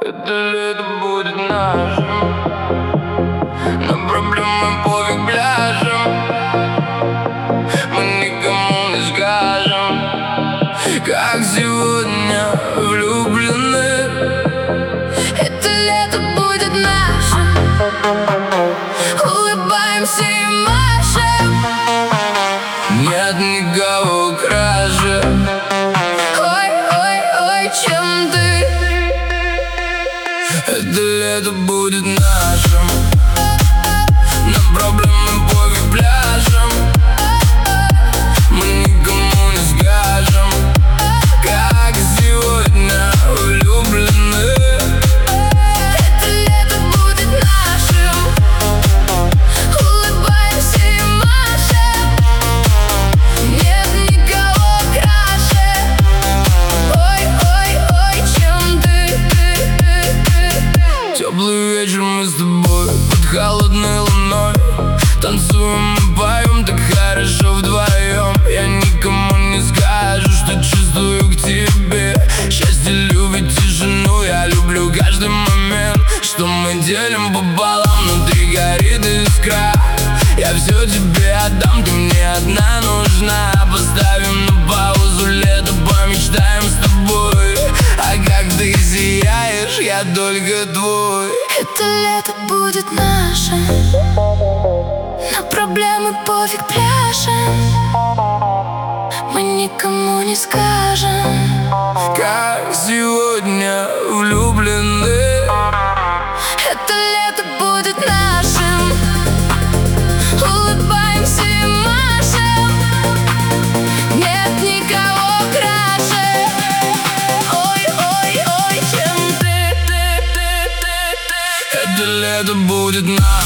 Это лето будет нашим, но проблемы пофиг пляжем. Мы никому не скажем, как сегодня влюблены. Это лето будет нашим, улыбаемся и машем. Нет никого краше. Ой, ой, ой, чем ты? Это лето будет нашим, но проблемы пофиг пляжем. Мы никому не скажем, как сегодня влюблены. Это лето будет нашим, улыбаемся и машем. Нет никого краше. Ой, ой, ой, чем ты? Теплый вечер, мы с тобой под холодной луной танцуем и поем так хорошо вдвоем. Я никому не скажу, что чувствую к тебе. Счастье любит тишину, я люблю каждый момент, что мы делим пополам. Внутри горит искра, я все тебе отдам, ты мне одна нужна. Поставим на паузу лето, помечтаем с тобой. А как ты сияешь, я только твой. Это лето будет нашим, на проблемы пофиг пляшем. Мы никому не скажем, как сегодня влюблены. это лето будет нашим, улыбаемся и машем. Нет никого краше. Ой, ой, ой, чем ты? Это лето будет наше.